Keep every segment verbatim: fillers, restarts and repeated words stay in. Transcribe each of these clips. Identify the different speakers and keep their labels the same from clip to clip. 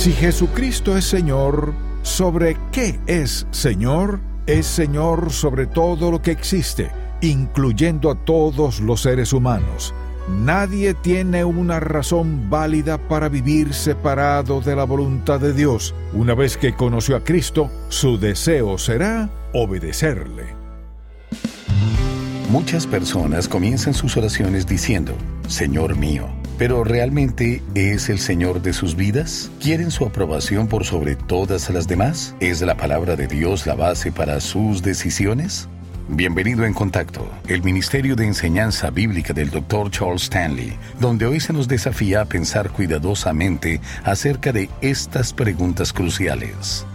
Speaker 1: Si Jesucristo es Señor, ¿sobre qué es Señor? Es Señor sobre todo lo que existe, incluyendo a todos los seres humanos. Nadie tiene una razón válida para vivir separado de la voluntad de Dios. Una vez que conoció a Cristo, su deseo será obedecerle.
Speaker 2: Muchas personas comienzan sus oraciones diciendo, Señor mío, ¿pero realmente es el Señor de sus vidas? ¿Quieren su aprobación por sobre todas las demás? ¿Es la palabra de Dios la base para sus decisiones? Bienvenido en Contacto, el Ministerio de Enseñanza Bíblica del doctor Charles Stanley, donde hoy se nos desafía a pensar cuidadosamente acerca de estas preguntas cruciales.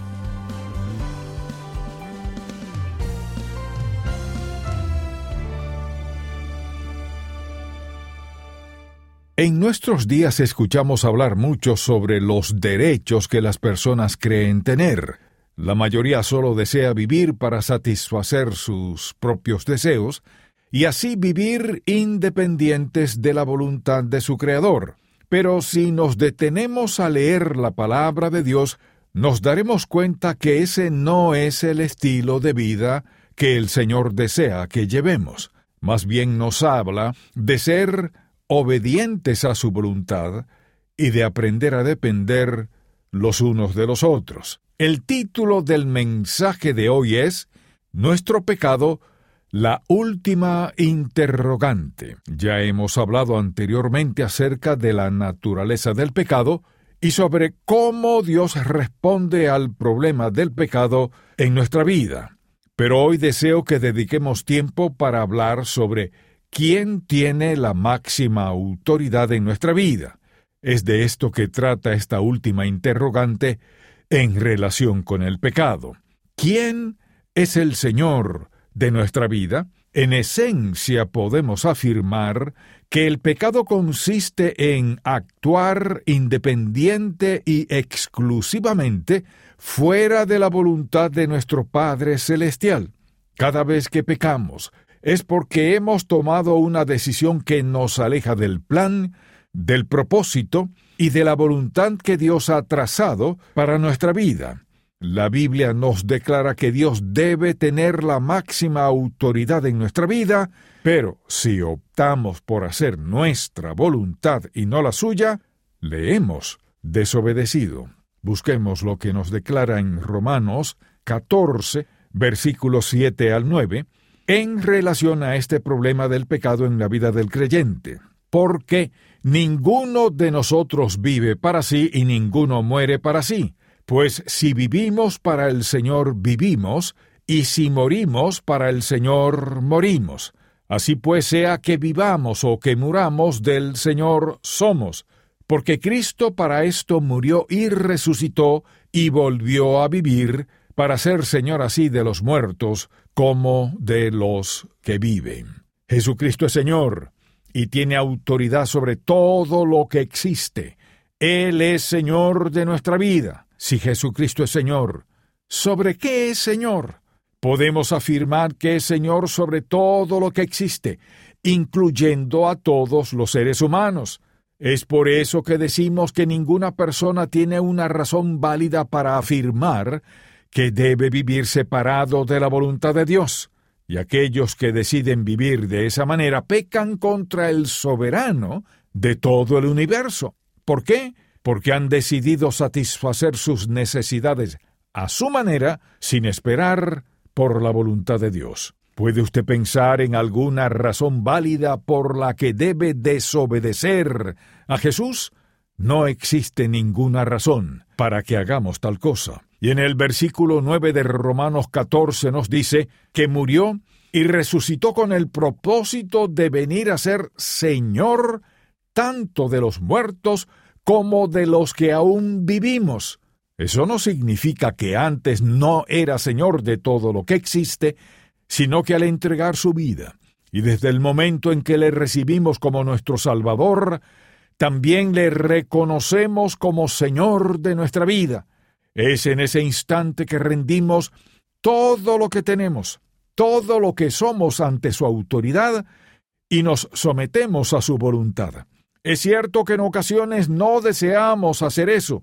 Speaker 1: En nuestros días escuchamos hablar mucho sobre los derechos que las personas creen tener. La mayoría solo desea vivir para satisfacer sus propios deseos y así vivir independientes de la voluntad de su Creador. Pero si nos detenemos a leer la palabra de Dios, nos daremos cuenta que ese no es el estilo de vida que el Señor desea que llevemos. Más bien nos habla de ser obedientes a su voluntad y de aprender a depender los unos de los otros. El título del mensaje de hoy es Nuestro pecado, la última interrogante. Ya hemos hablado anteriormente acerca de la naturaleza del pecado y sobre cómo Dios responde al problema del pecado en nuestra vida. Pero hoy deseo que dediquemos tiempo para hablar sobre ¿quién tiene la máxima autoridad en nuestra vida? Es de esto que trata esta última interrogante en relación con el pecado. ¿Quién es el Señor de nuestra vida? En esencia podemos afirmar que el pecado consiste en actuar independiente y exclusivamente fuera de la voluntad de nuestro Padre Celestial. Cada vez que pecamos, es porque hemos tomado una decisión que nos aleja del plan, del propósito y de la voluntad que Dios ha trazado para nuestra vida. La Biblia nos declara que Dios debe tener la máxima autoridad en nuestra vida, pero si optamos por hacer nuestra voluntad y no la suya, le hemos desobedecido. Busquemos lo que nos declara en Romanos catorce, versículos siete al nueve, en relación a este problema del pecado en la vida del creyente. Porque ninguno de nosotros vive para sí y ninguno muere para sí. Pues si vivimos para el Señor vivimos, y si morimos para el Señor morimos. Así pues, sea que vivamos o que muramos, del Señor somos. Porque Cristo para esto murió y resucitó y volvió a vivir, para ser Señor así de los muertos como de los que viven. Jesucristo es Señor y tiene autoridad sobre todo lo que existe. Él es Señor de nuestra vida. Si Jesucristo es Señor, ¿sobre qué es Señor? Podemos afirmar que es Señor sobre todo lo que existe, incluyendo a todos los seres humanos. Es por eso que decimos que ninguna persona tiene una razón válida para afirmar que debe vivir separado de la voluntad de Dios, y aquellos que deciden vivir de esa manera pecan contra el soberano de todo el universo. ¿Por qué? Porque han decidido satisfacer sus necesidades a su manera, sin esperar por la voluntad de Dios. ¿Puede usted pensar en alguna razón válida por la que debe desobedecer a Jesús? No existe ninguna razón para que hagamos tal cosa. Y en el versículo nueve de Romanos catorce nos dice que murió y resucitó con el propósito de venir a ser Señor tanto de los muertos como de los que aún vivimos. Eso no significa que antes no era Señor de todo lo que existe, sino que al entregar su vida, y desde el momento en que le recibimos como nuestro Salvador, también le reconocemos como Señor de nuestra vida. Es en ese instante que rendimos todo lo que tenemos, todo lo que somos ante su autoridad, y nos sometemos a su voluntad. Es cierto que en ocasiones no deseamos hacer eso,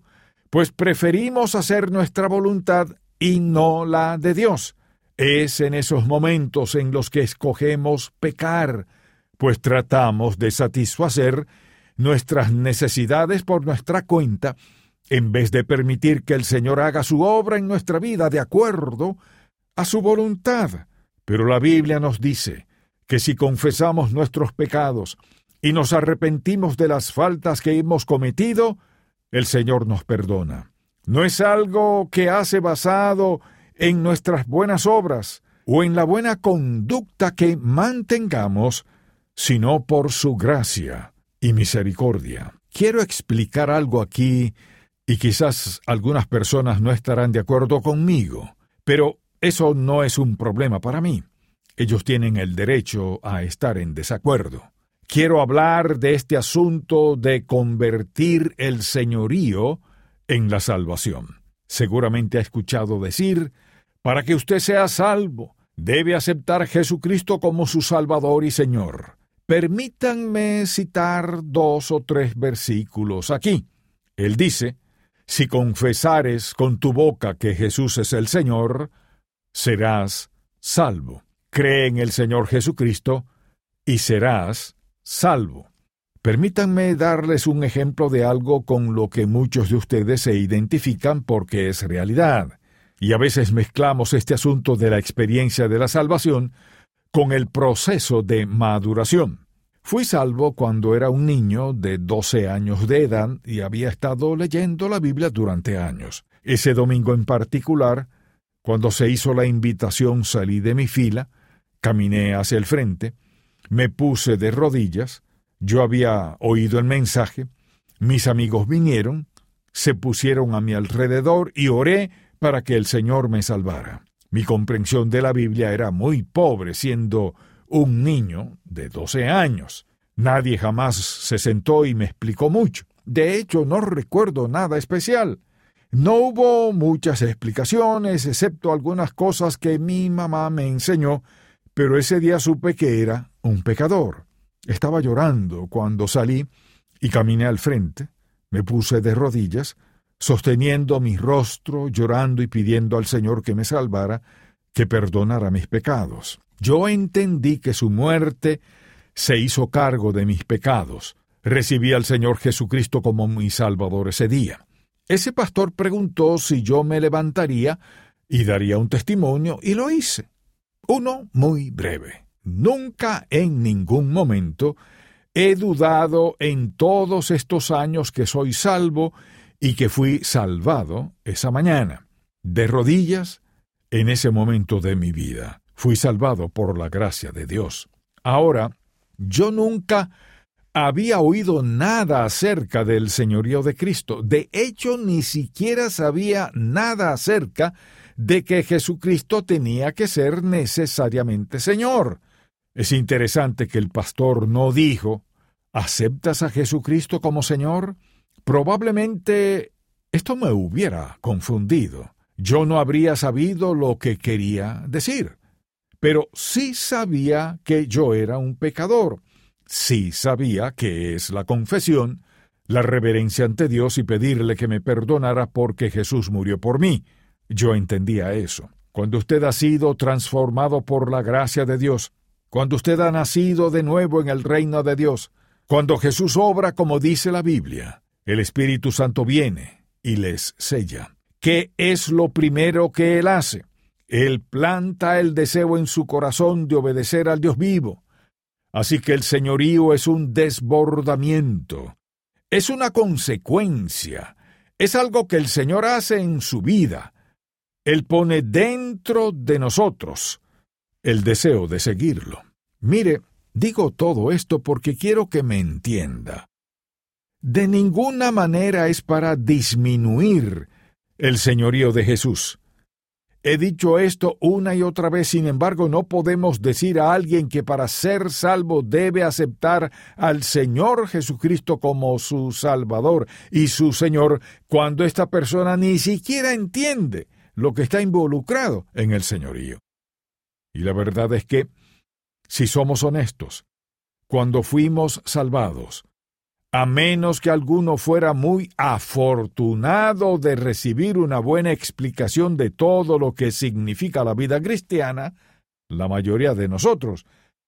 Speaker 1: pues preferimos hacer nuestra voluntad y no la de Dios. Es en esos momentos en los que escogemos pecar, pues tratamos de satisfacer nuestras necesidades por nuestra cuenta, en vez de permitir que el Señor haga su obra en nuestra vida de acuerdo a su voluntad. Pero la Biblia nos dice que si confesamos nuestros pecados y nos arrepentimos de las faltas que hemos cometido, el Señor nos perdona. No es algo que hace basado en nuestras buenas obras o en la buena conducta que mantengamos, sino por su gracia y misericordia. Quiero explicar algo aquí, y quizás algunas personas no estarán de acuerdo conmigo, pero eso no es un problema para mí. Ellos tienen el derecho a estar en desacuerdo. Quiero hablar de este asunto de convertir el señorío en la salvación. Seguramente ha escuchado decir: para que usted sea salvo, debe aceptar a Jesucristo como su Salvador y Señor. Permítanme citar dos o tres versículos aquí. Él dice: si confesares con tu boca que Jesús es el Señor, serás salvo. Cree en el Señor Jesucristo y serás salvo. Permítanme darles un ejemplo de algo con lo que muchos de ustedes se identifican porque es realidad. Y a veces mezclamos este asunto de la experiencia de la salvación con el proceso de maduración. Fui salvo cuando era un niño de doce años de edad y había estado leyendo la Biblia durante años. Ese domingo en particular, cuando se hizo la invitación, salí de mi fila, caminé hacia el frente, me puse de rodillas, yo había oído el mensaje, mis amigos vinieron, se pusieron a mi alrededor y oré para que el Señor me salvara. Mi comprensión de la Biblia era muy pobre, siendo un niño de doce años. Nadie jamás se sentó y me explicó mucho. De hecho, no recuerdo nada especial. No hubo muchas explicaciones, excepto algunas cosas que mi mamá me enseñó, pero ese día supe que era un pecador. Estaba llorando cuando salí y caminé al frente. Me puse de rodillas, sosteniendo mi rostro, llorando y pidiendo al Señor que me salvara, que perdonara mis pecados. Yo entendí que su muerte se hizo cargo de mis pecados. Recibí al Señor Jesucristo como mi Salvador ese día. Ese pastor preguntó si yo me levantaría y daría un testimonio, y lo hice. Uno muy breve. Nunca en ningún momento he dudado en todos estos años que soy salvo y que fui salvado esa mañana. De rodillas, en ese momento de mi vida, fui salvado por la gracia de Dios. Ahora, yo nunca había oído nada acerca del señorío de Cristo. De hecho, ni siquiera sabía nada acerca de que Jesucristo tenía que ser necesariamente Señor. Es interesante que el pastor no dijo: ¿aceptas a Jesucristo como Señor? Probablemente esto me hubiera confundido. Yo no habría sabido lo que quería decir. Pero sí sabía que yo era un pecador. Sí sabía que es la confesión, la reverencia ante Dios y pedirle que me perdonara porque Jesús murió por mí. Yo entendía eso. Cuando usted ha sido transformado por la gracia de Dios, cuando usted ha nacido de nuevo en el reino de Dios, cuando Jesús obra como dice la Biblia, el Espíritu Santo viene y les sella. ¿Qué es lo primero que Él hace? Él planta el deseo en su corazón de obedecer al Dios vivo. Así que el señorío es un desbordamiento, es una consecuencia, es algo que el Señor hace en su vida. Él pone dentro de nosotros el deseo de seguirlo. Mire, digo todo esto porque quiero que me entienda. De ninguna manera es para disminuir el señorío de Jesús. He dicho esto una y otra vez, sin embargo, no podemos decir a alguien que para ser salvo debe aceptar al Señor Jesucristo como su Salvador y su Señor, cuando esta persona ni siquiera entiende lo que está involucrado en el señorío. Y la verdad es que, si somos honestos, cuando fuimos salvados, A menos que alguno fuera muy afortunado de recibir una buena explicación de todo lo que significa la vida cristiana, la mayoría de nosotros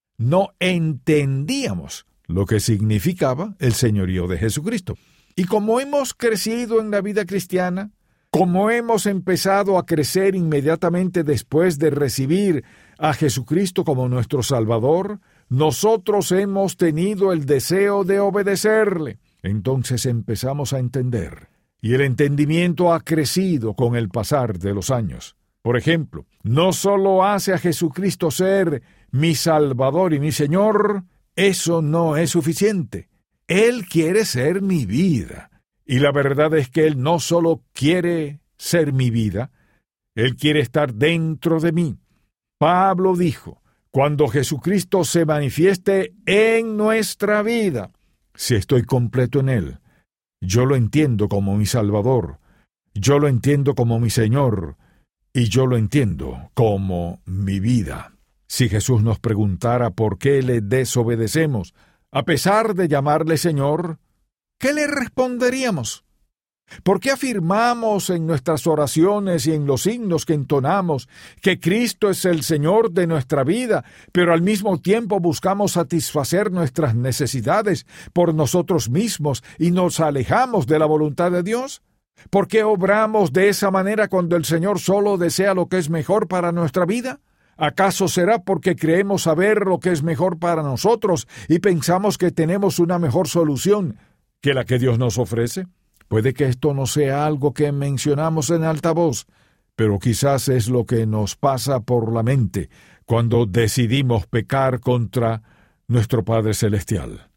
Speaker 1: no entendíamos lo que significaba el señorío de Jesucristo. Y como hemos crecido en la vida cristiana, como hemos empezado a crecer inmediatamente después de recibir a Jesucristo como nuestro Salvador, nosotros hemos tenido el deseo de obedecerle. Entonces empezamos a entender, y el entendimiento ha crecido con el pasar de los años. Por ejemplo, no solo hace a Jesucristo ser mi Salvador y mi Señor, eso no es suficiente. Él quiere ser mi vida. Y la verdad es que Él no solo quiere ser mi vida, Él quiere estar dentro de mí. Pablo dijo, cuando Jesucristo se manifieste en nuestra vida, si estoy completo en Él, yo lo entiendo como mi Salvador, yo lo entiendo como mi Señor, y yo lo entiendo como mi vida. Si Jesús nos preguntara por qué le desobedecemos, a pesar de llamarle Señor, ¿qué le responderíamos? ¿Por qué afirmamos en nuestras oraciones y en los signos que entonamos que Cristo es el Señor de nuestra vida, pero al mismo tiempo buscamos satisfacer nuestras necesidades por nosotros mismos y nos alejamos de la voluntad de Dios? ¿Por qué obramos de esa manera cuando el Señor solo desea lo que es mejor para nuestra vida? ¿Acaso será porque creemos saber lo que es mejor para nosotros y pensamos que tenemos una mejor solución que la que Dios nos ofrece? Puede que esto no sea algo que mencionamos en alta voz, pero quizás es lo que nos pasa por la mente cuando decidimos pecar contra nuestro Padre Celestial.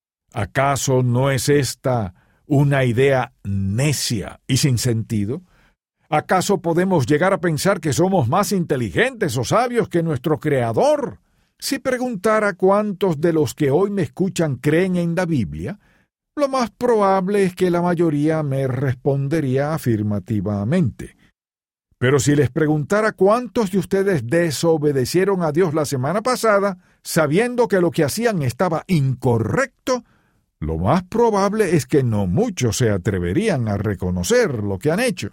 Speaker 1: ¿Acaso no es esta una idea necia y sin sentido? ¿Acaso podemos llegar a pensar que somos más inteligentes o sabios que nuestro Creador? Si preguntara cuántos de los que hoy me escuchan creen en la Biblia, lo más probable es que la mayoría me respondería afirmativamente. Pero si les preguntara cuántos de ustedes desobedecieron a Dios la semana pasada, sabiendo que lo que hacían estaba incorrecto, lo más probable es que no muchos se atreverían a reconocer lo que han hecho.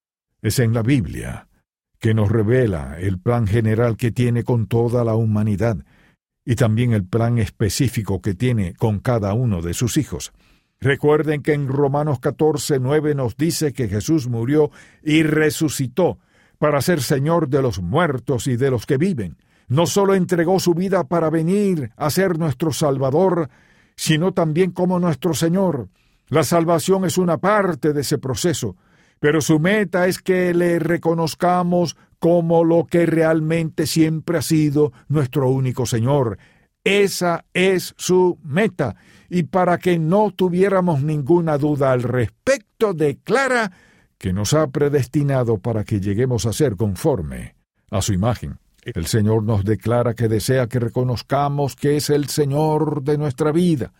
Speaker 1: Es en la Biblia que nos revela el plan general que tiene con toda la humanidad y también el plan específico que tiene con cada uno de sus hijos. Recuerden que en Romanos catorce nueve nos dice que Jesús murió y resucitó para ser Señor de los muertos y de los que viven. No solo entregó su vida para venir a ser nuestro Salvador, sino también como nuestro Señor. La salvación es una parte de ese proceso, pero su meta es que le reconozcamos como lo que realmente siempre ha sido nuestro único Señor. Esa es su meta, y para que no tuviéramos ninguna duda al respecto, declara que nos ha predestinado para que lleguemos a ser conforme a su imagen. El Señor nos declara que desea que reconozcamos que es el Señor de nuestra vida.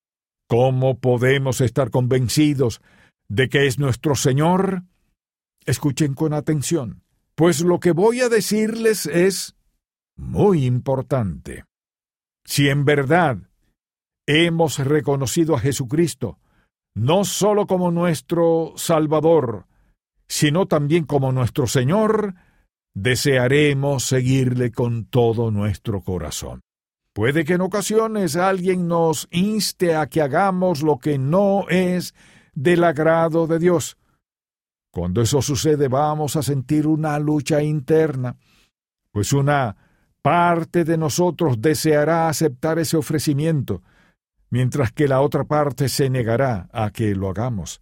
Speaker 1: ¿Cómo podemos estar convencidos de que es nuestro Señor? Escuchen con atención, pues lo que voy a decirles es muy importante. Si en verdad hemos reconocido a Jesucristo, no solo como nuestro Salvador, sino también como nuestro Señor, desearemos seguirle con todo nuestro corazón. Puede que en ocasiones alguien nos inste a que hagamos lo que no es del agrado de Dios. Cuando eso sucede, vamos a sentir una lucha interna, pues una parte de nosotros deseará aceptar ese ofrecimiento, mientras que la otra parte se negará a que lo hagamos.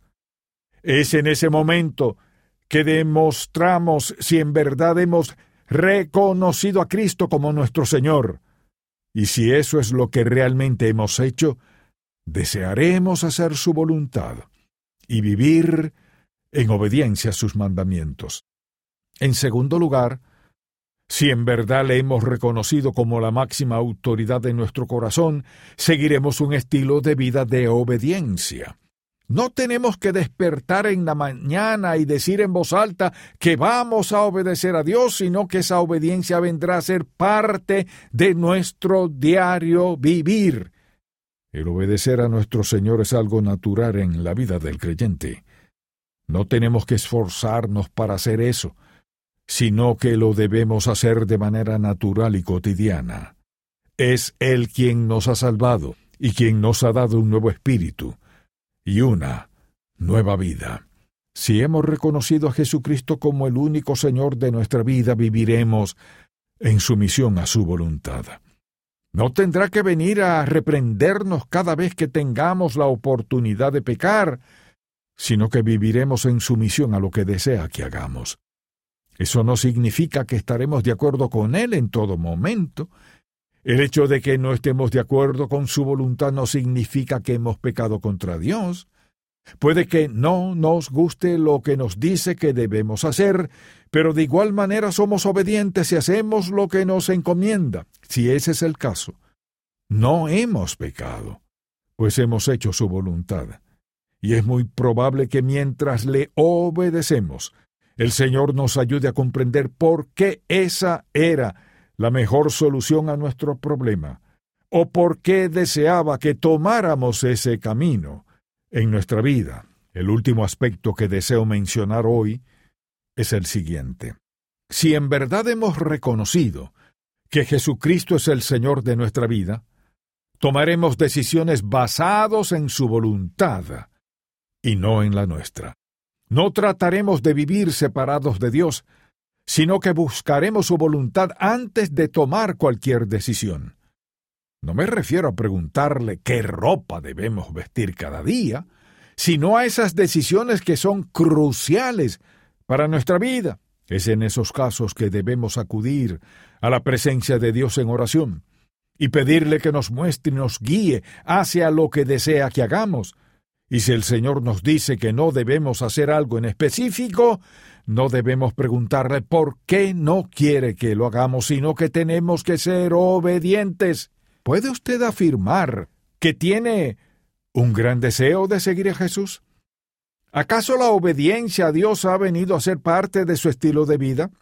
Speaker 1: Es en ese momento que demostramos si en verdad hemos reconocido a Cristo como nuestro Señor. Y si eso es lo que realmente hemos hecho, desearemos hacer su voluntad y vivir en obediencia a sus mandamientos. En segundo lugar, si en verdad le hemos reconocido como la máxima autoridad de nuestro corazón, seguiremos un estilo de vida de obediencia. No tenemos que despertar en la mañana y decir en voz alta que vamos a obedecer a Dios, sino que esa obediencia vendrá a ser parte de nuestro diario vivir. El obedecer a nuestro Señor es algo natural en la vida del creyente. No tenemos que esforzarnos para hacer eso, sino que lo debemos hacer de manera natural y cotidiana. Es Él quien nos ha salvado y quien nos ha dado un nuevo espíritu y una nueva vida. Si hemos reconocido a Jesucristo como el único Señor de nuestra vida, viviremos en sumisión a su voluntad. No tendrá que venir a reprendernos cada vez que tengamos la oportunidad de pecar, sino que viviremos en sumisión a lo que desea que hagamos. Eso no significa que estaremos de acuerdo con Él en todo momento. El hecho de que no estemos de acuerdo con su voluntad no significa que hemos pecado contra Dios. Puede que no nos guste lo que nos dice que debemos hacer, pero de igual manera somos obedientes y hacemos lo que nos encomienda. Si ese es el caso, no hemos pecado, pues hemos hecho su voluntad. Y es muy probable que mientras le obedecemos, el Señor nos ayude a comprender por qué esa era la mejor solución a nuestro problema, o por qué deseaba que tomáramos ese camino en nuestra vida. El último aspecto que deseo mencionar hoy es el siguiente. Si en verdad hemos reconocido que Jesucristo es el Señor de nuestra vida, tomaremos decisiones basadas en su voluntad y no en la nuestra. No trataremos de vivir separados de Dios, sino que buscaremos su voluntad antes de tomar cualquier decisión. No me refiero a preguntarle qué ropa debemos vestir cada día, sino a esas decisiones que son cruciales para nuestra vida. Es en esos casos que debemos acudir a la presencia de Dios en oración y pedirle que nos muestre y nos guíe hacia lo que desea que hagamos. Y si el Señor nos dice que no debemos hacer algo en específico, no debemos preguntarle por qué no quiere que lo hagamos, sino que tenemos que ser obedientes. ¿Puede usted afirmar que tiene un gran deseo de seguir a Jesús? ¿Acaso la obediencia a Dios ha venido a ser parte de su estilo de vida?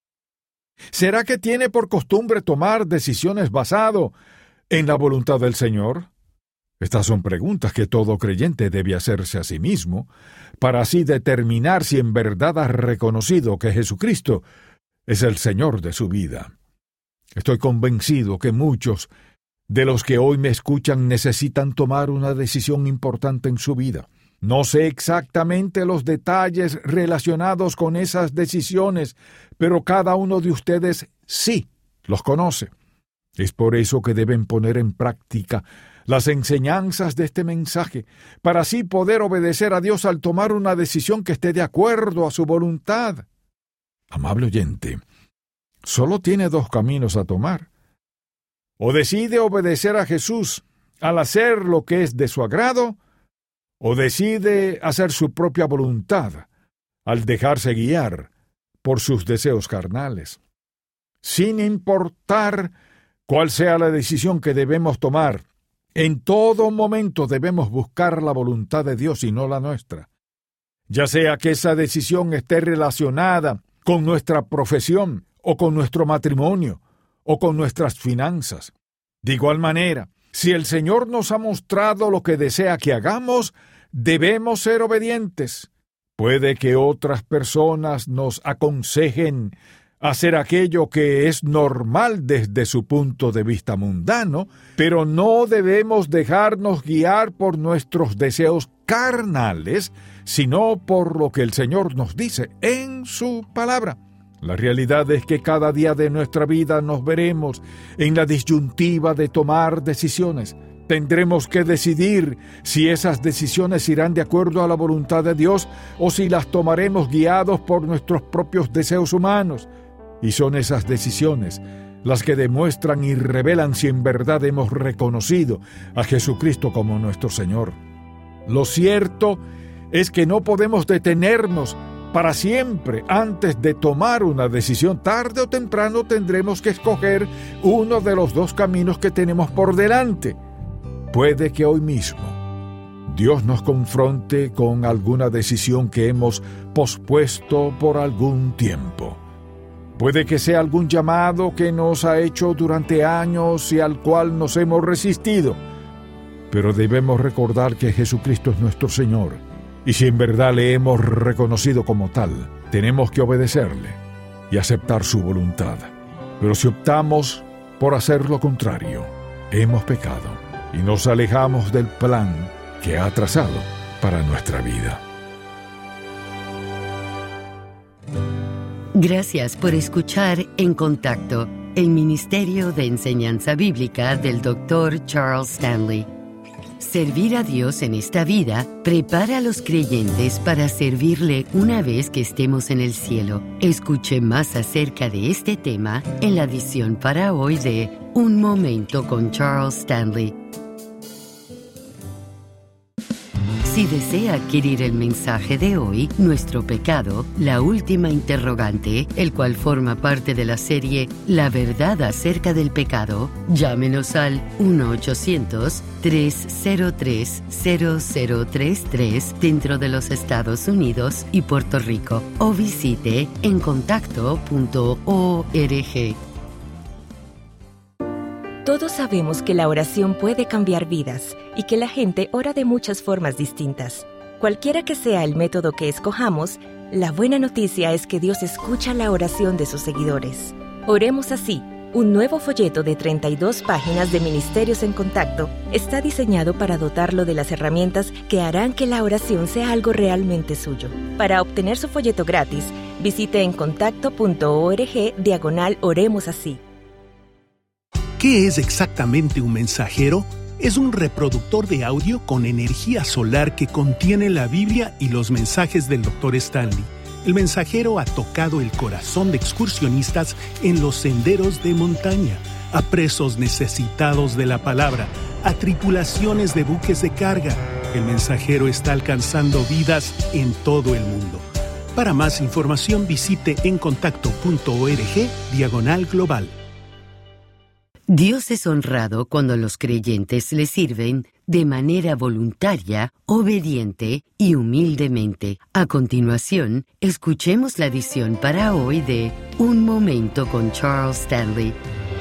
Speaker 1: ¿Será que tiene por costumbre tomar decisiones basado en la voluntad del Señor? Estas son preguntas que todo creyente debe hacerse a sí mismo, para así determinar si en verdad ha reconocido que Jesucristo es el Señor de su vida. Estoy convencido que muchos de los que hoy me escuchan necesitan tomar una decisión importante en su vida. No sé exactamente los detalles relacionados con esas decisiones, pero cada uno de ustedes sí los conoce. Es por eso que deben poner en práctica las enseñanzas de este mensaje, para así poder obedecer a Dios al tomar una decisión que esté de acuerdo a su voluntad. Amable oyente, solo tiene dos caminos a tomar. O decide obedecer a Jesús al hacer lo que es de su agrado, o decide hacer su propia voluntad al dejarse guiar por sus deseos carnales. Sin importar cuál sea la decisión que debemos tomar, en todo momento debemos buscar la voluntad de Dios y no la nuestra. Ya sea que esa decisión esté relacionada con nuestra profesión, o con nuestro matrimonio, o con nuestras finanzas. De igual manera, si el Señor nos ha mostrado lo que desea que hagamos, debemos ser obedientes. Puede que otras personas nos aconsejen hacer aquello que es normal desde su punto de vista mundano, pero no debemos dejarnos guiar por nuestros deseos carnales, sino por lo que el Señor nos dice en su palabra. La realidad es que cada día de nuestra vida nos veremos en la disyuntiva de tomar decisiones. Tendremos que decidir si esas decisiones irán de acuerdo a la voluntad de Dios o si las tomaremos guiados por nuestros propios deseos humanos. Y son esas decisiones las que demuestran y revelan si en verdad hemos reconocido a Jesucristo como nuestro Señor. Lo cierto es que no podemos detenernos para siempre antes de tomar una decisión. Tarde o temprano tendremos que escoger uno de los dos caminos que tenemos por delante. Puede que hoy mismo Dios nos confronte con alguna decisión que hemos pospuesto por algún tiempo. Puede que sea algún llamado que nos ha hecho durante años y al cual nos hemos resistido. pero debemos recordar que Jesucristo es nuestro Señor, y si en verdad le hemos reconocido como tal, tenemos que obedecerle y aceptar su voluntad. Pero si optamos por hacer lo contrario, hemos pecado y nos alejamos del plan que ha trazado para nuestra vida.
Speaker 3: Gracias por escuchar En Contacto, el Ministerio de Enseñanza Bíblica del doctor Charles Stanley. Servir a Dios en esta vida prepara a los creyentes para servirle una vez que estemos en el cielo. Escuche más acerca de este tema en la edición para hoy de Un Momento con Charles Stanley. Si desea adquirir el mensaje de hoy, Nuestro Pecado, la última interrogante, el cual forma parte de la serie La Verdad acerca del Pecado, llámenos al uno ochocientos, tres cero tres, cero cero tres tres dentro de los Estados Unidos y Puerto Rico o visite en contacto punto org.
Speaker 4: Todos sabemos que la oración puede cambiar vidas y que la gente ora de muchas formas distintas. Cualquiera que sea el método que escojamos, la buena noticia es que Dios escucha la oración de sus seguidores. Oremos así. Un nuevo folleto de treinta y dos páginas de Ministerios en Contacto está diseñado para dotarlo de las herramientas que harán que la oración sea algo realmente suyo. Para obtener su folleto gratis, visite en contacto punto org diagonal Oremos así.
Speaker 5: ¿Qué es exactamente un mensajero? Es un reproductor de audio con energía solar que contiene la Biblia y los mensajes del doctor Stanley. El mensajero ha tocado el corazón de excursionistas en los senderos de montaña, a presos necesitados de la palabra, a tripulaciones de buques de carga. El mensajero está alcanzando vidas en todo el mundo. Para más información visite en contacto punto org diagonal global.
Speaker 3: Dios es honrado cuando los creyentes le sirven de manera voluntaria, obediente y humildemente. A continuación, escuchemos la edición para hoy de Un Momento con Charles Stanley.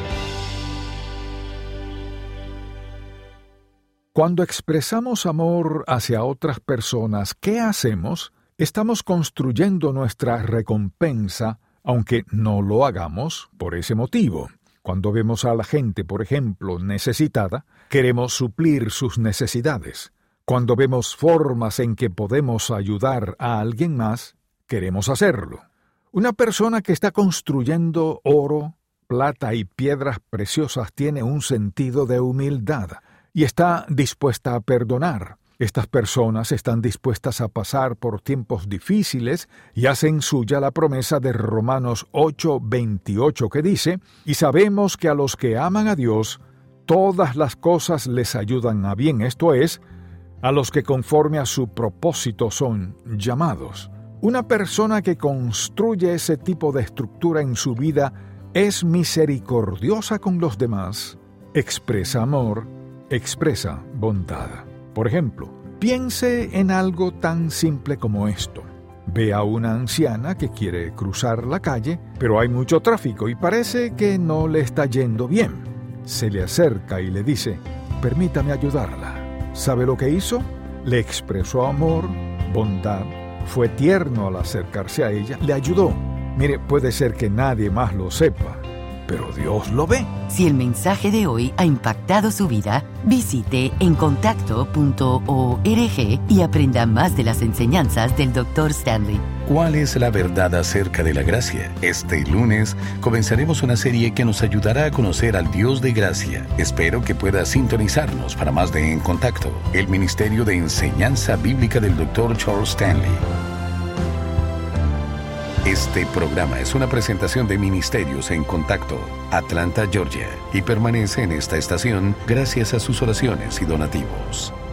Speaker 1: Cuando expresamos amor hacia otras personas, ¿qué hacemos? Estamos construyendo nuestra recompensa, aunque no lo hagamos por ese motivo. Cuando vemos a la gente, por ejemplo, necesitada, queremos suplir sus necesidades. Cuando vemos formas en que podemos ayudar a alguien más, queremos hacerlo. Una persona que está construyendo oro, plata y piedras preciosas tiene un sentido de humildad y está dispuesta a perdonar. Estas personas están dispuestas a pasar por tiempos difíciles y hacen suya la promesa de Romanos ocho veintiocho que dice: «Y sabemos que a los que aman a Dios, todas las cosas les ayudan a bien», esto es, a los que conforme a su propósito son llamados. Una persona que construye ese tipo de estructura en su vida es misericordiosa con los demás, expresa amor, expresa bondad. Por ejemplo, piense en algo tan simple como esto. Ve a una anciana que quiere cruzar la calle, pero hay mucho tráfico y parece que no le está yendo bien. Se le acerca y le dice: «Permítame ayudarla». ¿Sabe lo que hizo? Le expresó amor, bondad, fue tierno al acercarse a ella, le ayudó. Mire, puede ser que nadie más lo sepa, pero Dios lo ve.
Speaker 3: Si el mensaje de hoy ha impactado su vida, visite en contacto punto org y aprenda más de las enseñanzas del doctor Stanley.
Speaker 2: ¿Cuál es la verdad acerca de la gracia? Este lunes comenzaremos una serie que nos ayudará a conocer al Dios de gracia. Espero que pueda sintonizarnos para más de En Contacto, el Ministerio de Enseñanza Bíblica del doctor Charles Stanley. Este programa es una presentación de Ministerios en Contacto, Atlanta, Georgia, y permanece en esta estación gracias a sus oraciones y donativos.